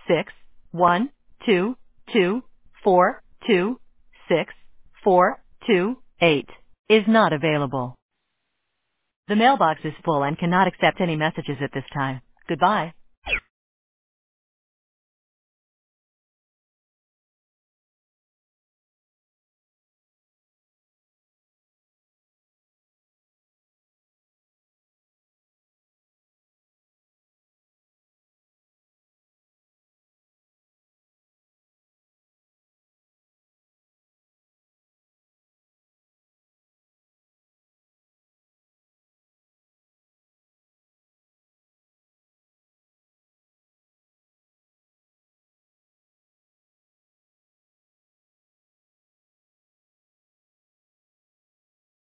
6122426 is not available. The mailbox is full and cannot accept any messages at this time. Goodbye.